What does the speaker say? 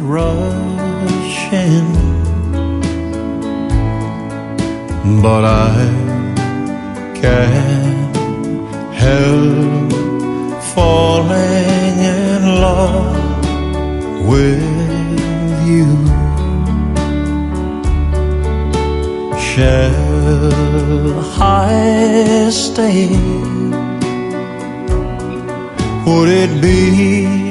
rushing, but I can't help falling in love with you. Shall I stay? Would it be